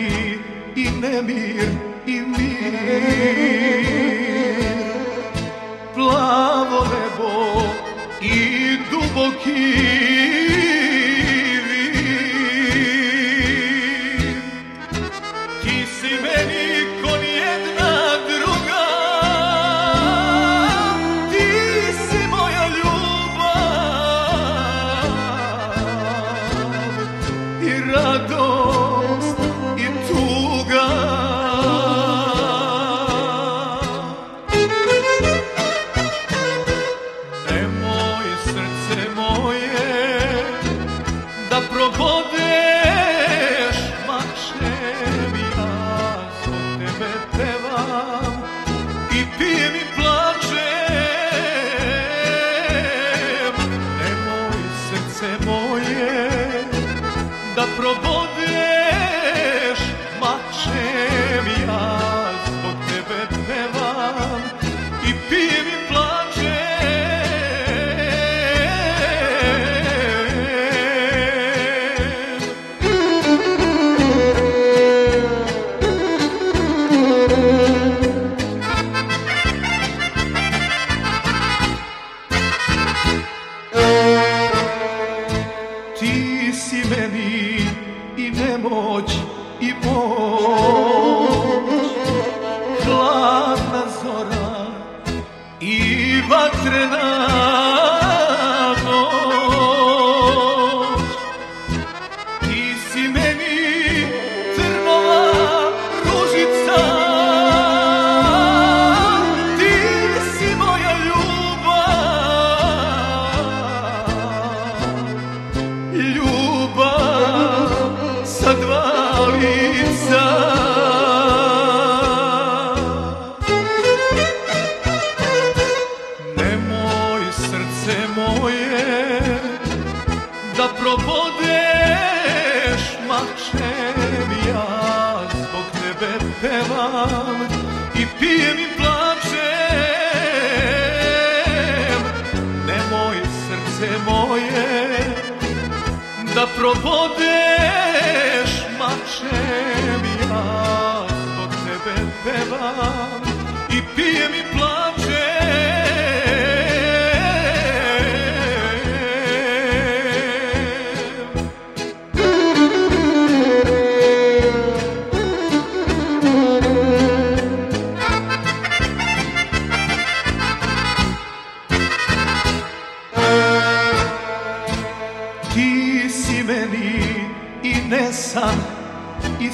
i nemir i mir. Plavo nebo i duboki vir. Ti si meni ko nijedna druga, ti si moja ljubav i radost i tuga. Nemoj srce moje da probodeš mačem, ja zbog tebe pevam i pijem i plačem. Nemoj srce moje da probodeš mačem, ja zbog tebe pevam i pijem i plačem. Ti si meni i nemoć i moć, hladna zora i vatrena noć. Ti si meni trnova ružica, ti si moja ljubav sa dva lica. Nemoj srce moje da probodeš mačem, ja zbog tebe pevam i pijem i plačem. Nemoj srce moje da probodeš mačem, ja zbog tebe pevam i pijem i plačem. Ti si meni i nesan i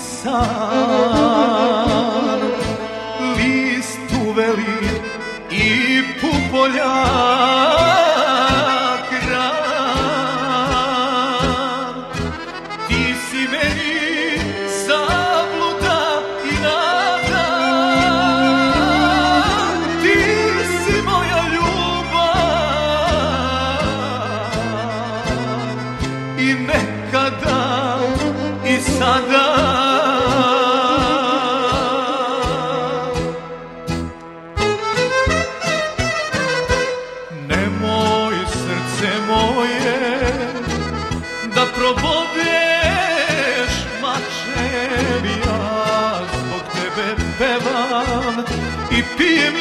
san, list uveli i pupolja gran. Ti si meni zabluda i nada, ti si moja ljubav i nekada i sada. Nemoj srce moje da probodeš mačem, ja zbog tebe pevam i pijem i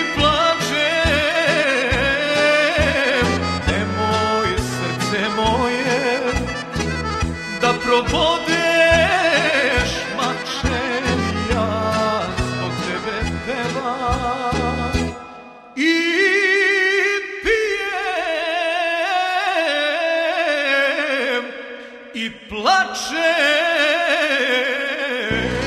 plačem. Nemoj srce moje da probodeš mačem, ja zbog tebe pevam i pijem i plačem.